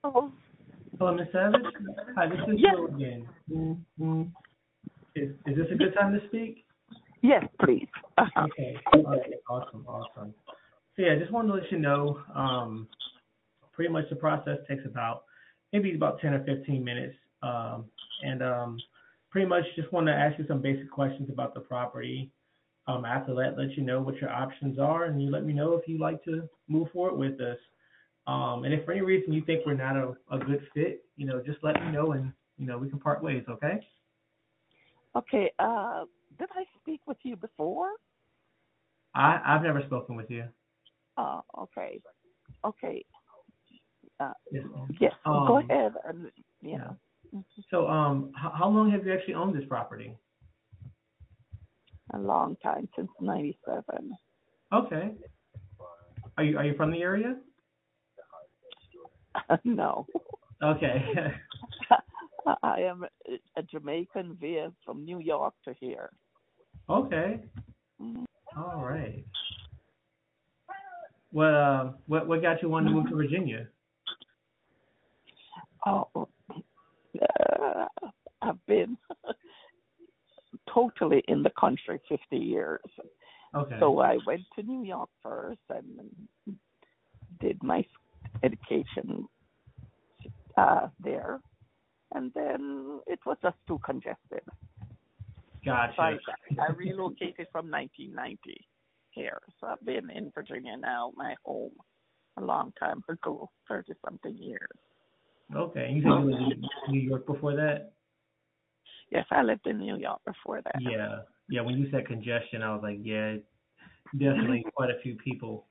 Hello. Hello, Miss Savage. Hi, this is Yes. Will again. Is this a good time to speak? Yes, please. Okay. Okay. Awesome. Awesome. So yeah, I just wanted to let you know. Pretty much the process takes about maybe about 10 or 15 minutes. And pretty much just want to ask you some basic questions about the property. After that, let you know what your options are, and you let me know if you'd like to move forward with this. And if for any reason you think we're not a good fit, just let me know and, we can part ways, okay? Okay. Did I speak with you before? I've never spoken with you. Okay. Okay. Uh, Yes, ma'am. yes. Go Um, ahead. yeah. Mhm. So, how long have you actually owned this property? A long time since '97. Okay. Are you from the area? No. Okay. I am a Jamaican via from New York to here. Okay. Mhm. All right. What got you wanting to move to Virginia? Oh, I've been totally in the country 50 years. Okay. So I went to New York first and did my education there, and then it was just too congested. So Gotcha. I relocated from 1990 here. So I've been in Virginia now, my home, a long time ago, 30 something years. Okay. You said you lived in New York before that? Yes, I lived in New York before that. Yeah. Yeah. When you said congestion, I was like, yeah, definitely quite a few people.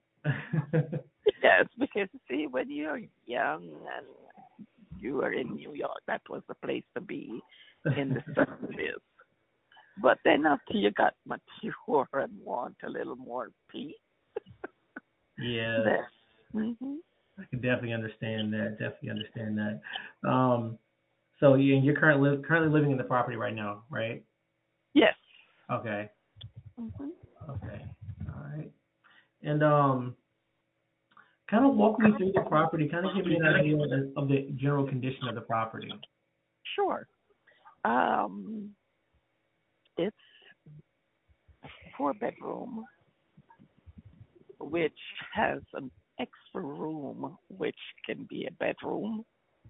Yes, because see, when you're young and you were in New York, that was the place to be in the 70s. But then after you got mature and want a little more peace, Yeah. then, hmm I can definitely understand that. Definitely understand that. So you're currently living in the property right now, right? yes. Okay. hmm Okay. All right. And kind of walk me through the property. Kind of give me an idea of the general condition of the property. Sure. Um, it's 4 bedroom, which has an extra room, which can be a bedroom.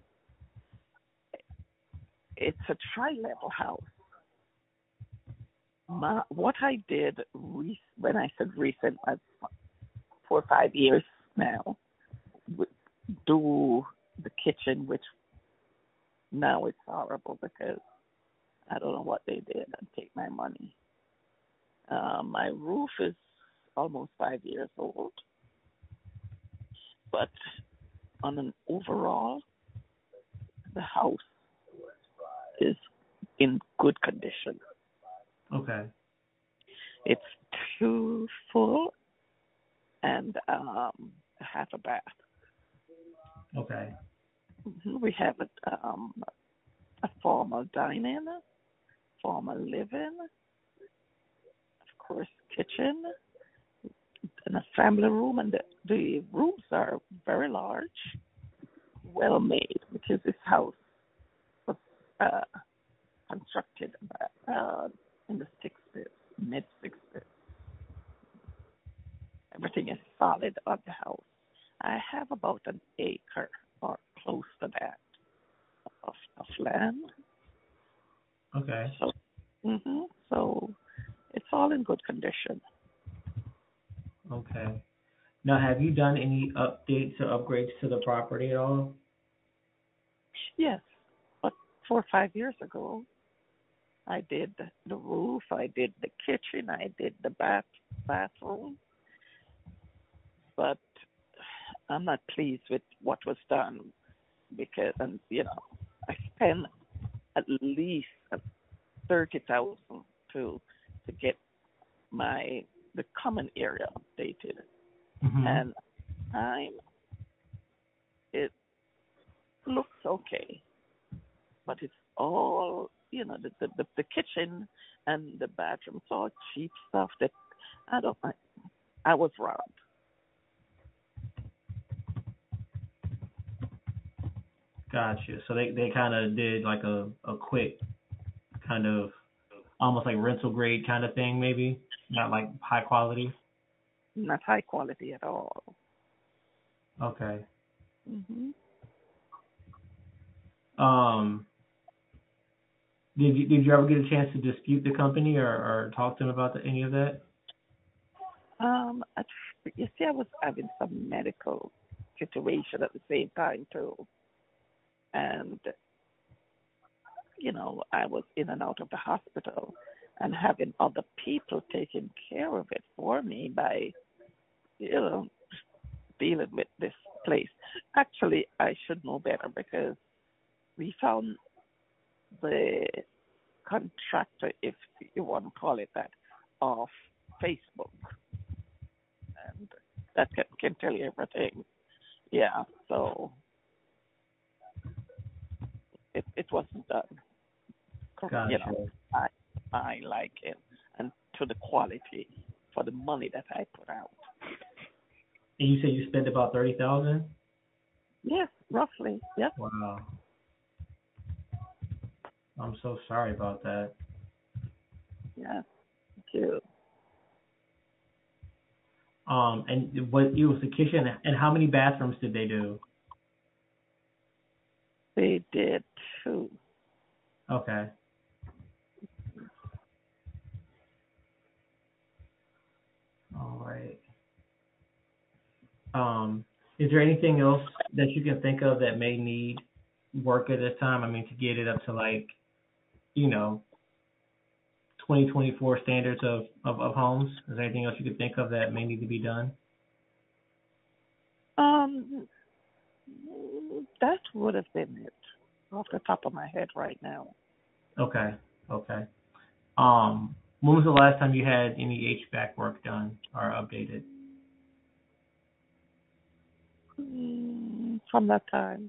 It's a tri-level house. What I did when I said recent, 4 or 5 years now, w- do the kitchen, which now it's horrible because I don't know what they did and take my money. My roof is almost 5 years old, but on an overall, the house is in good condition. Okay. It's two full and half a bath. Okay. We have a formal dining, formal living, of course, kitchen, and a family room. And the rooms are very large, well made, because this house was uh, constructed in the 60s, mid 60s. Everything is solid on the house. I have about an acre or close to that of land. Okay. So, so it's all in good condition. Okay. Now, have you done any updates or upgrades to the property at all? Yes, but 4 or 5 years ago, I did the roof, I did the kitchen, I did the bathroom, but I'm not pleased with what was done because, and I spent at least 30,000 to to get the common area updated, Mm-hmm. and I it looks okay, but it's all the kitchen and the bathroom. It's all cheap stuff that I don't. I was robbed. Gotcha. So they kind of did like a quick kind of almost like rental grade kind of thing, maybe not like high quality. Not high quality at all. Okay. Hmm. Um, did you ever get a chance to dispute the company or talk to them about any of that? At, you see, I was having some medical situation at the same time too, and I was in and out of the hospital, and having other people taking care of it for me by you know dealing with this place. Actually, I should know better because we found the contractor, if you want to call it that, of Facebook, and that can tell you everything. Yeah, so it wasn't done. Gotcha. I I like it, and to the quality for the money that I put out. And you said you spent about 30,000. Yes, roughly. Yes, Wow. I'm so sorry about that. yes. Thank you. And what it was the kitchen, and how many bathrooms did they do? They did too. Okay. All right. Um, is there anything else that you can think of that may need work at this time? I mean, to get it up to like, you know, 2024 standards of homes? Is there anything else you could think of that may need to be done? Um, that would have been it off the top of my head right now. Okay. Okay. When was the last time you had any HVAC work done or updated? From that time,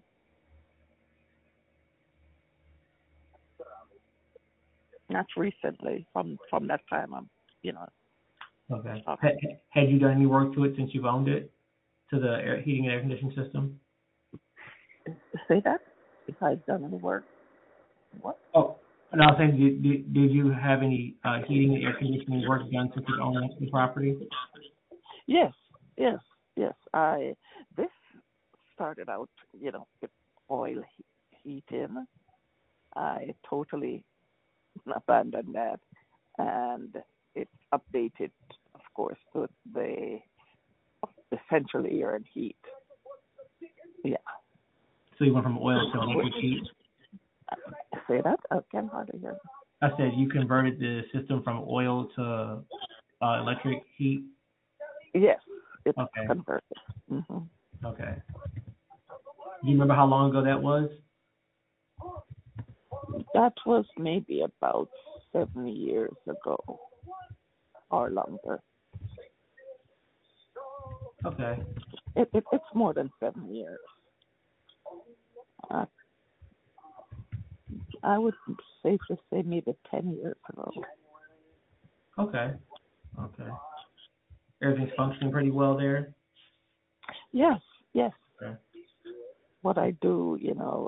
not recently. From that time, I'm you know Okay. talking. Had you done any work to it since you've owned it, to the heating and air conditioning system? Say that if I've done any work. What? Oh, and I was saying, did you have any heating and air conditioning work done since you've owned the property? Yes, yes, yes. I this started out, with oil heating. I totally abandoned that, and it's updated, of course, to the central air and heat. Yeah. So you went from oil to liquid heat. Say that? I can hardly hear. I said you converted the system from oil to electric heat. Yes, it's Okay. converted. Hmm. Okay. Do you remember how long ago that was? That was maybe about 7 years ago or longer. Okay. It's more than 7 years. Uh, I would safely say maybe 10 years ago. Okay. Okay. Everything's functioning pretty well there. Yes, yes. Okay. What I do,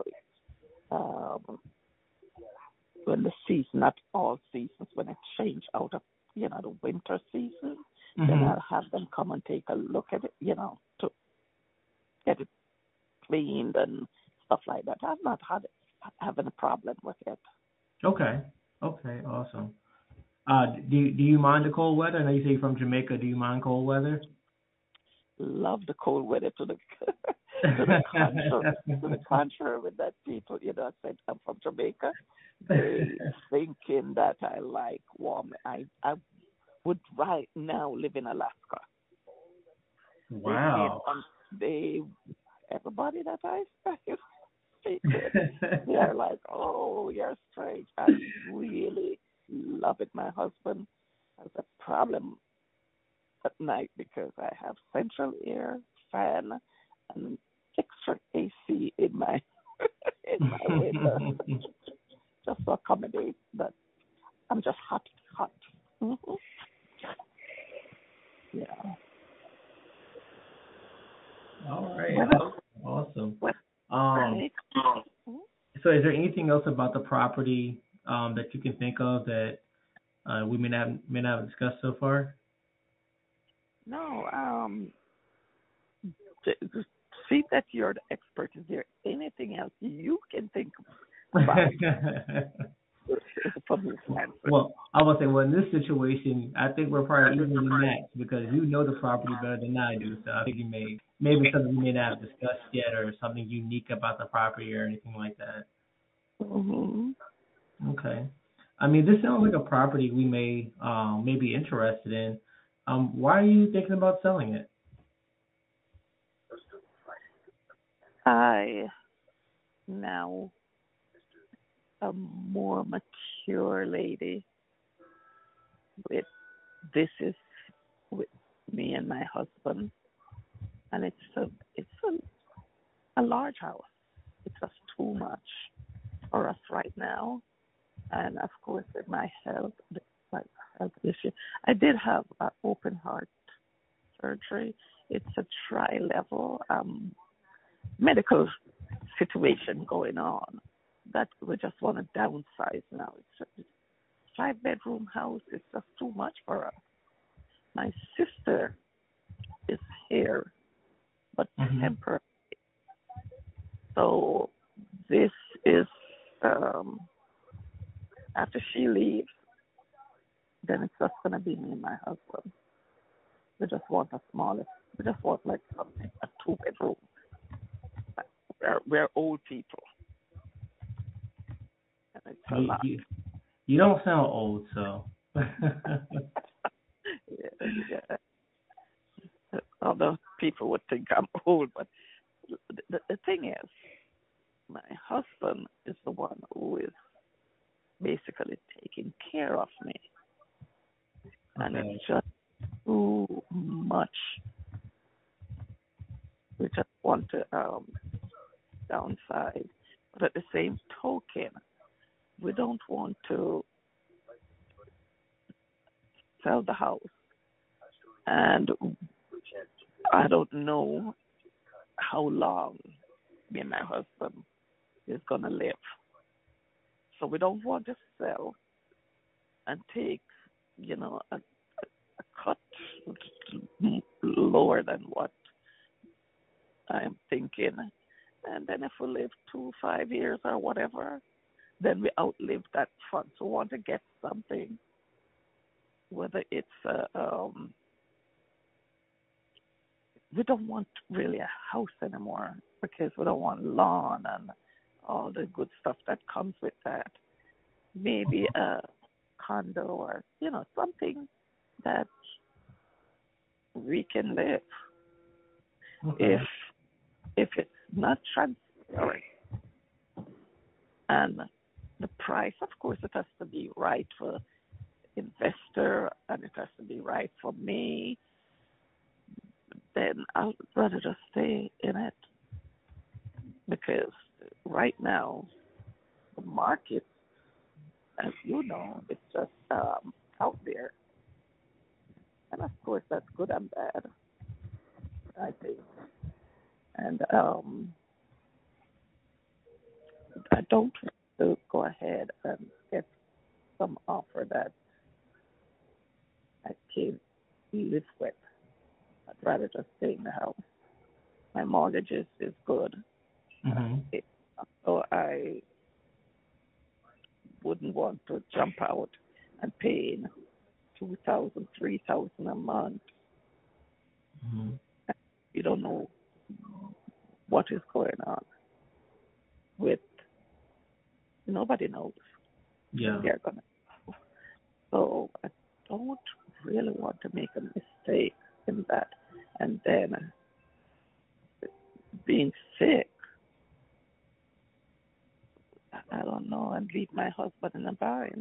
um, when the season, not all seasons, when it change out of, the winter season, then Mhm. I'll have them come and take a look at it, to get it cleaned and stuff like that. I've not had having a problem with it. Okay. Okay. Awesome. Do you mind the cold weather? I know you say you're from Jamaica. Do you mind cold weather? Love the cold weather to the to the contrary, with that people, I said I'm from Jamaica. They thinking that I like warm. I would right now live in Alaska. They saying Wow. they everybody that I speak with, they are like, oh, you're strange. I really love it. My husband has a problem at night because I have central air, fan, and extra AC in my in my window just to accommodate that. I'm just hot, hot. Hmm. Yeah. All right. When Awesome. when Um, right? So is there anything else about the property that you can think of that we may not have discussed so far? No, just see that you're the expert. Is there anything else you can think about for me to answer? Well, I would say, well, in this situation, I think we're probably evenly matched because you know the property better than I do. So I think maybe something we may not have discussed yet, or something unique about the property or anything like that. Hmm. Okay. I mean, this sounds like a property we may be interested in. Why are you thinking about selling it? I now a more mature lady with this is with me and my husband, and it's a large house. It's just too much for us right now, and of course with my health issue, I did have an open heart surgery. It's a tri-level medical situation going on that we just want to downsize now. It's a 5 bedroom house. It's just too much for us. My sister is here, but Hmm. temporary. So this is um, after she leaves, then it's just gonna be me and my husband. We just want a smaller. We just want like something a 2 bedroom. We're old people, and it's a You, lot. you you don't sound old, so. Yeah. Other people would think I'm old, but the thing is, my husband is the one who is basically taking care of me, and it's Okay. just too much. We just want to downsize, but at the same token, we don't want to sell the house, and I don't know how long me and my husband is gonna live. So we don't want to sell and take, a cut lower than what I'm thinking. And then if we live 5 years or whatever, then we outlive that fund. So we want to get something, whether it's we don't want really a house anymore because we don't want lawn and all the good stuff that comes with that. Maybe a condo or something that we can live. If Okay. it's not transparent and the price, of course, it has to be right for investor and it has to be right for me, then I'd rather just stay in it because right now the market, as you know, it's just out there, and of course that's good and bad, I think. And I don't want to go ahead and get some offer that I can't live with. I'd rather just stay in the house. My mortgage is good, Hmm. it, so I wouldn't want to jump out and pay 2,000, 3,000 a month. Hmm. You don't know what is going on with. Nobody knows if Yeah. they're gonna. So I don't really want to make a mistake in that, and then being sick. I don't know, and leave my husband in a bind.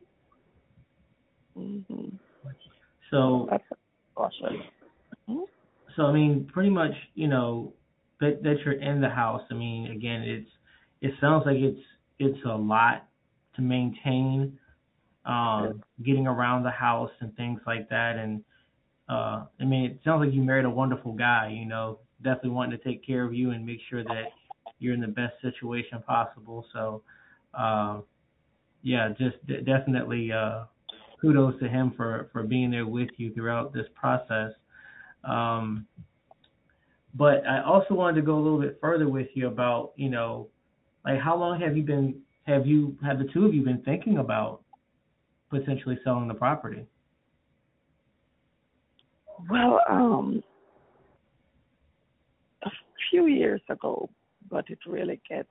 Hmm. So So that's a caution. Mhm. So I mean, pretty much, that you're in the house. I mean, again, it sounds like it's a lot to maintain, getting around the house and things like that. And I mean, it sounds like you married a wonderful guy. Definitely wanting to take care of you and make sure that you're in the best situation possible. So, yeah, just definitely kudos to him for being there with you throughout this process. Um, but I also wanted to go a little bit further with you about, like how long have the two of you been thinking about potentially selling the property? Well, a few years ago, but it really gets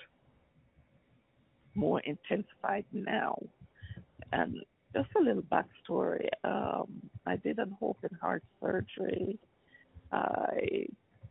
more intensified now. And just a little backstory. I did an open heart surgery. I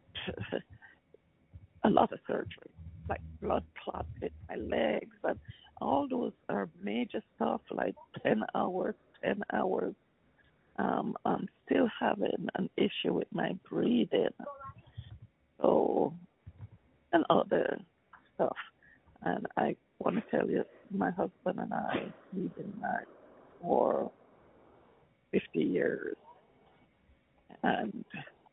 a lot of surgery, like blood clots in my legs, and all those are major stuff, like 10 hours, 10 hours. I'm still having an issue with my breathing, so and other stuff. And I want to tell you, my husband and I, we've been married for 50 years, and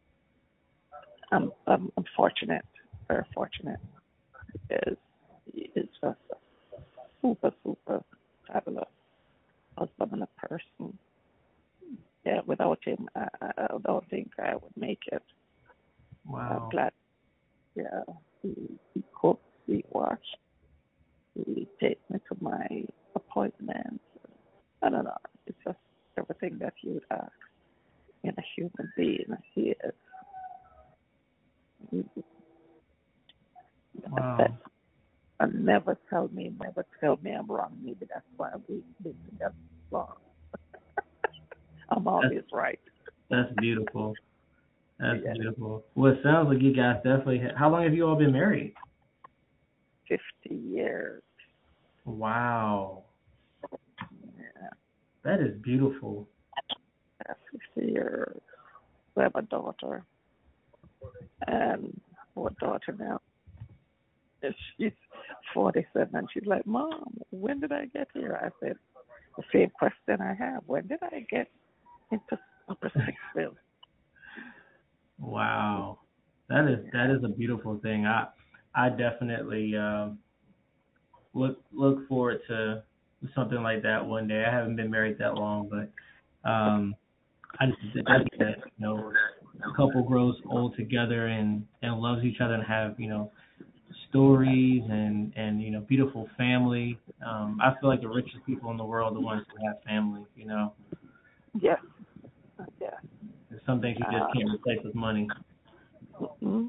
I'm fortunate, very fortunate, because he is just a super, super fabulous husband and a person. Yeah, without him, I don't think I would make it. I'm Wow. glad. Yeah, he cooks, he washes, he takes me to my appointments. I don't know. It's just everything that you would ask in a human being. He is. He, Wow. and never tell me I'm wrong. Maybe that's why we've been together so long. I'm That's always right. that's beautiful. That's Yeah, beautiful. Well, it sounds like you guys definitely. How long have you all been married? 50 years. Wow, Yeah, that is beautiful. yeah, 50 years. We have a daughter, and our daughter now, she's 47, and she's like, Mom, when did I get here? I said, the same question I have. When did I get into upper Sixville? Wow, that is a beautiful thing. I definitely look forward to something like that one day. I haven't been married that long, but I just that's that a couple grows old together and loves each other and have stories and beautiful family. I feel like the richest people in the world are the ones who have family. Yes, yes. There's some things you just Uh, can't replace with money. hmm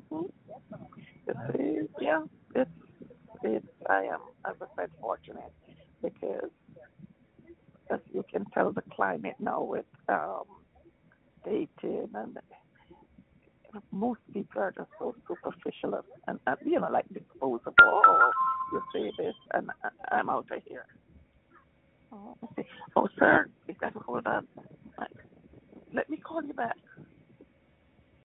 yeah, it's, I am, as I said, fortunate because as you can tell the climate now with dating and most people are just so superficial and like disposable. Oh, you say this and I'm out of here. Oh, okay. Oh, sir, you got to hold on. Like, let me call you back.